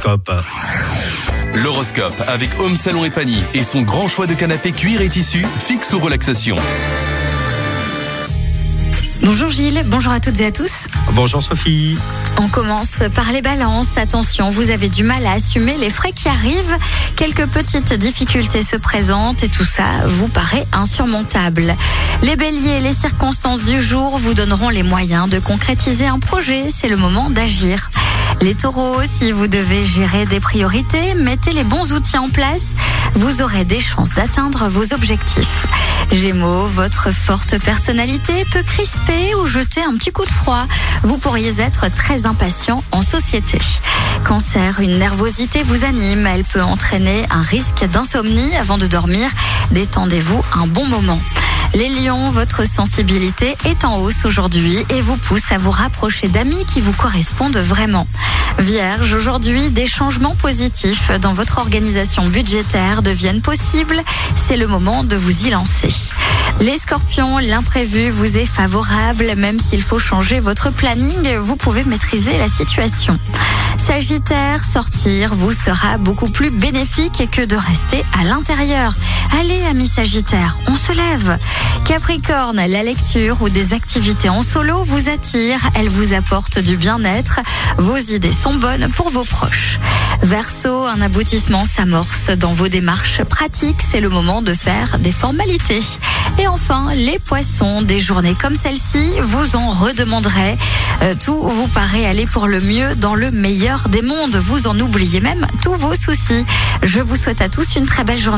l'horoscope. L'horoscope avec Home Salon et Pagny et son grand choix de canapés cuir et tissu fixe ou relaxation. Bonjour Gilles, bonjour à toutes et à tous. Bonjour Sophie. On commence par les balances. Attention, vous avez du mal à assumer les frais qui arrivent. Quelques petites difficultés se présentent et tout ça vous paraît insurmontable. Les béliers, les circonstances du jour vous donneront les moyens de concrétiser un projet. C'est le moment d'agir. Les taureaux, si vous devez gérer des priorités, mettez les bons outils en place. Vous aurez des chances d'atteindre vos objectifs. Gémeaux, votre forte personnalité peut crisper ou jeter un petit coup de froid. Vous pourriez être très impatient en société. Cancer, une nervosité vous anime. Elle peut entraîner un risque d'insomnie avant de dormir. Détendez-vous un bon moment. Les lions, votre sensibilité est en hausse aujourd'hui et vous pousse à vous rapprocher d'amis qui vous correspondent vraiment. Vierge, aujourd'hui, des changements positifs dans votre organisation budgétaire deviennent possibles. C'est le moment de vous y lancer. Les scorpions, l'imprévu vous est favorable. Même s'il faut changer votre planning, vous pouvez maîtriser la situation. Sagittaire, sortir vous sera beaucoup plus bénéfique que de rester à l'intérieur. Allez, amis Sagittaire, on se lève. Capricorne, la lecture ou des activités en solo vous attirent. Elles vous apportent du bien-être. Vos idées sont bonnes pour vos proches. Verseau, un aboutissement s'amorce dans vos démarches pratiques. C'est le moment de faire des formalités. Et enfin, les poissons, des journées comme celle-ci, vous en redemanderez. Tout vous paraît aller pour le mieux dans le meilleur des mondes. Vous en oubliez même tous vos soucis. Je vous souhaite à tous une très belle journée.